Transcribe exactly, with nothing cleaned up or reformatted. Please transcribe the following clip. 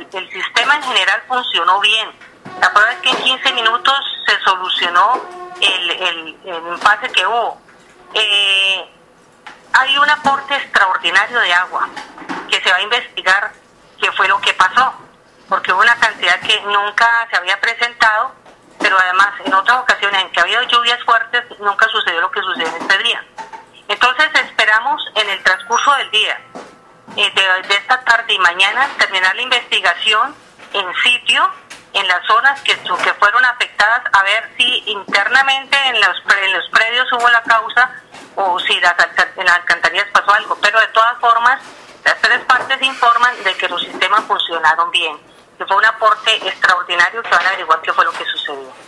el, el sistema en general funcionó bien. La prueba es que en quince minutos se solucionó el, el, el impasse que hubo. Eh, hay un aporte extraordinario de agua que se va a investigar qué fue lo que pasó, porque hubo una cantidad que nunca se había presentado, pero además en otras ocasiones en que ha habido lluvias fuertes nunca sucedió lo que sucedió en este día. Entonces esperamos en el transcurso del día, eh, de, de esta tarde y mañana, terminar la investigación en sitio, en las zonas que, que fueron afectadas, a ver si internamente en los, en los predios hubo la causa o si las, en las alcantarillas pasó algo. Pero de todas formas, las tres partes informan de que los sistemas funcionaron bien, que fue un aporte extraordinario que van a averiguar qué fue lo que